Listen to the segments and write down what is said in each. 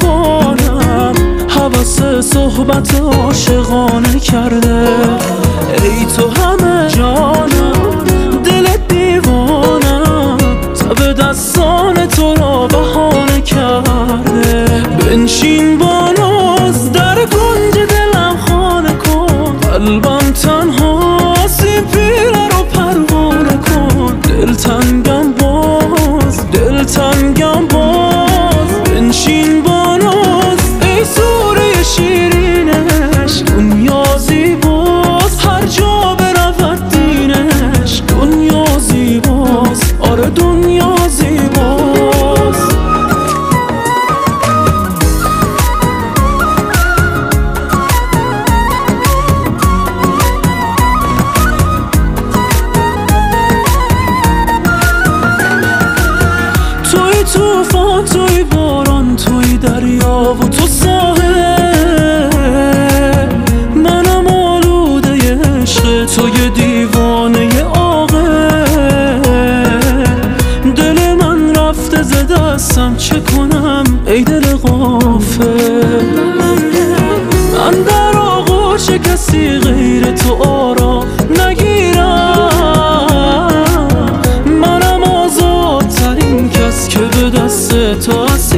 دیوانم حواس صحبت عاشقانه کرده. ای تو همه جانم دل دیوانم تب دستان تو را بهانه کرده. بنشین با ناز در کنج دلم خانه کن، قلبم تنهاست این پیله رو پروانه کن. دلتنگم باز دلتنگم باز، بنشین با ناز ای سوره شیرینش. دنیا زیباست هر جا برود دینش، دنیا زیباست آره دنیا زیباست. توی توفان توی باران توی دریا و تو ساحل، منم آلوده عشق توی دیوانه عاقل. دل من رفته ز دستم چه کنم ای دل غافل. من در آغوش کسی غیر تو آرام نگیرم، منم آزادترین کس که به دست تو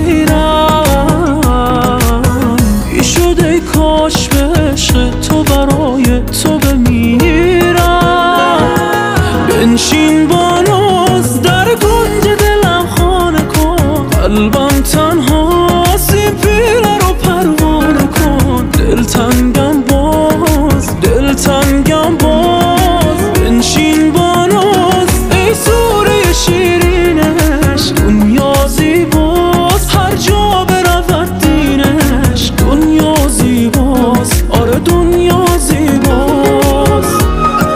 اسیرم. بی شد ای کاش به عشق تو برای تو بمیرم. بنشین با ناز در کنج دلم خانه کن، قلبم تنهاست این پیله رو پروانه کن. دلتنگم باز دلتنگم باز، بنشین با ناز ای سوره شیرینش. دنیا زیباست هر جا برود دینش، دنیا زیباست آره دنیا زیباست.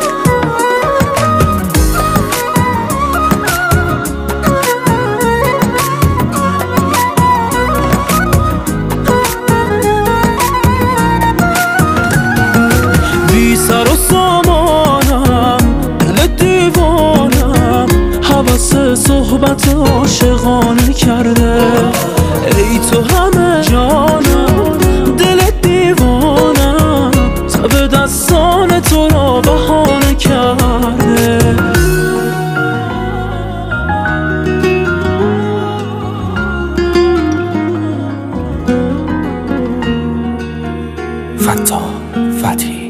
بی سر و سامانم دل دیوانم حواس صحبت عاشقانه کرده. ای تو همه جانم دل دیوانم تب دستان تو را بهانه کرده. فتاح فتحی